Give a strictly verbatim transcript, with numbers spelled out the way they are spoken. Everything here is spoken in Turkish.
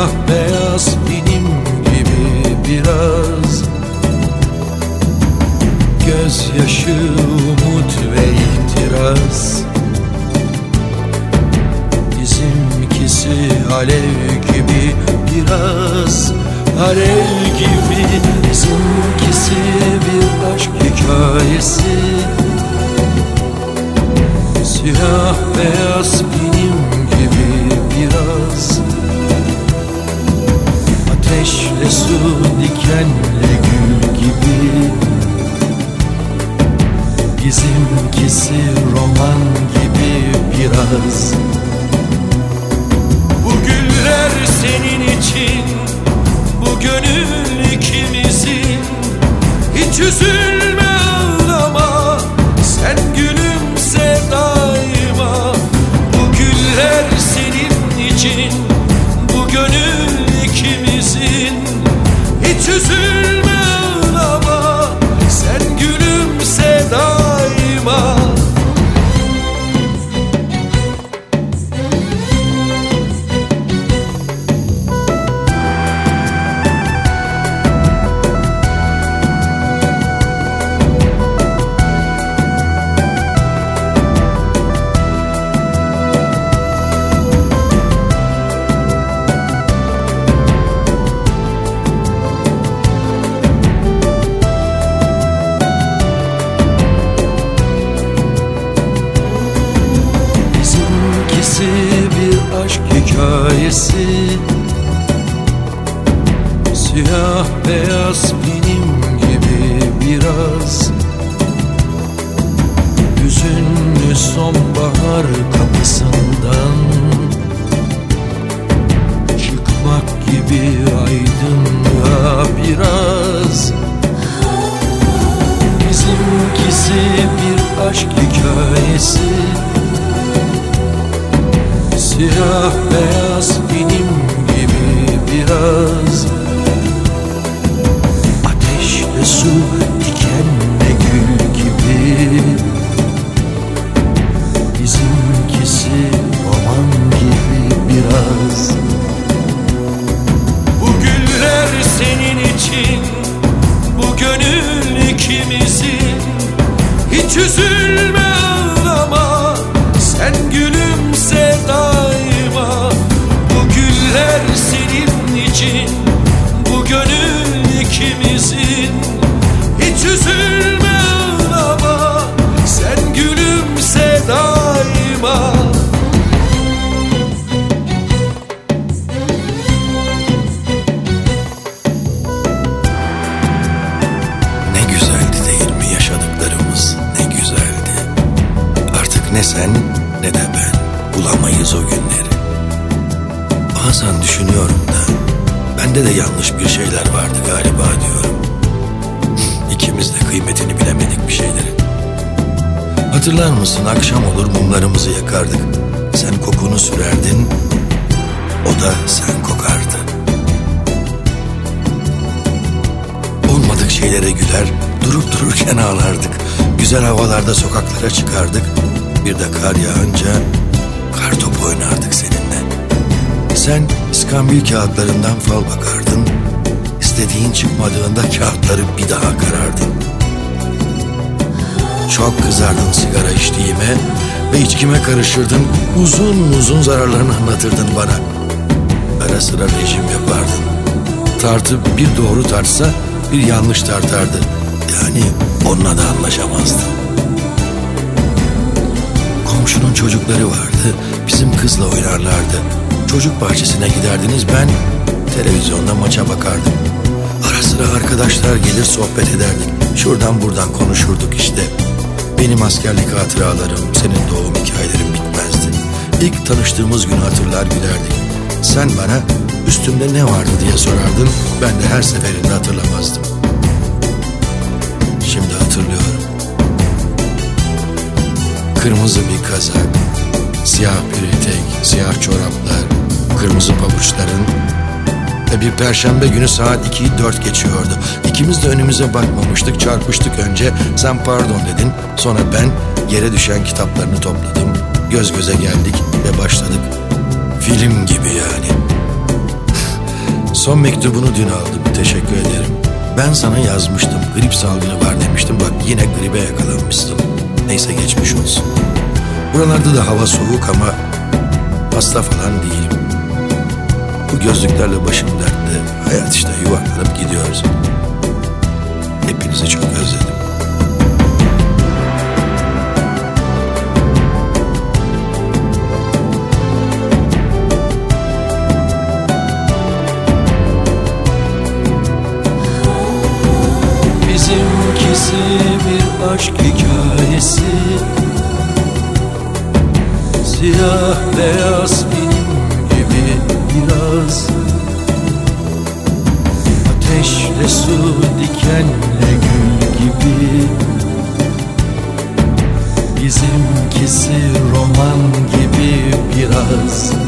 Siyah beyaz benim gibi biraz, gözyaşı, umut ve ihtiras. Bizimkisi alev gibi biraz, alev gibi. Bizimkisi bir aşk hikayesi. Siyah beyaz benim gibi biraz, ateşle su, dikenle gül gibi. Bizimkisi roman gibi biraz. Bu güller senin için, bu gönül ikimizin. Hiç üzülme, ağlama, sen gülümse daima. Bu güller senin için, bu gönül ikimizin. Hiç üzülme, ağlama, sen gülümse daima. Bir aşk hikayesi. Siyah beyaz benim gibi biraz, hüzünlü sonbahar kapısından çıkmak gibi aydınlığa biraz. Bizimkisi bir aşk hikayesi. Siyah beyaz benim gibi biraz, ateşle su, dikenle gül gibi. Bizimkisi roman gibi biraz. Bu güller senin için, bu gönül ikimizin. Hiç üzülme, ağlama, sen gülümse daima. Bu güller senin için, bu gönül ikimizin. Hiç üzülme, ağlama, sen gülümse daima. Ne güzeldi değil mi yaşadıklarımız, ne güzeldi. Artık ne sen ne de ben bulamayız o günleri. Bazen düşünüyorum da bende de yanlış bir şeyler vardı galiba diyorum. İkimiz de kıymetini bilemedik bir şeylerin. Hatırlar mısın, akşam olur mumlarımızı yakardık. Sen kokunu sürerdin, o da sen kokardı. Olmadık şeylere güler, durup dururken ağlardık. Güzel havalarda sokaklara çıkardık. Bir de kar yağınca kar topu oynardık seninle. Sen iskambil kağıtlarından fal bakardın. İstediğin çıkmadığında kağıtları bir daha karardın. Çok kızardın sigara içtiğime ve içkime karışırdın. Uzun uzun zararlarını anlatırdın bana. Ara sıra rejim yapardın. Tartı bir doğru tartsa bir yanlış tartardı. Yani onunla da anlaşamazdın. Komşunun çocukları vardı, bizim kızla oynarlardı. Çocuk bahçesine giderdiniz, ben televizyonda maça bakardım. Ara sıra arkadaşlar gelir sohbet ederdik. Şuradan buradan konuşurduk işte. Benim askerlik hatıralarım, senin doğum hikayelerin bitmezdi. İlk tanıştığımız günü hatırlar gülerdik. Sen bana üstümde ne vardı diye sorardın, ben de her seferinde hatırlamazdım. Şimdi hatırlıyorum. Kırmızı bir kazak, siyah bir etek, siyah çoraplar, kırmızı pabuçların ve bir perşembe günü saat ikiyi dört geçiyordu. İkimiz de önümüze bakmamıştık, çarpıştık önce. Sen pardon dedin, sonra ben yere düşen kitaplarını topladım. Göz göze geldik ve başladık. Film gibi yani. Son mektubunu dün aldım, teşekkür ederim. Ben sana yazmıştım, grip salgını var demiştim. Bak yine gribe yakalanmışsın. Neyse geçmiş olsun. Buralarda da hava soğuk ama hasta falan değilim. Bu gözlüklerle başım dertte. Hayat işte, yuvarlanıp gidiyoruz. Hepinizi çok özledim. Bizimkisi bir aşk hikayesi, siyah beyaz film gibi biraz. Ateşle su, dikenle gül gibi. Bizimkisi roman gibi biraz.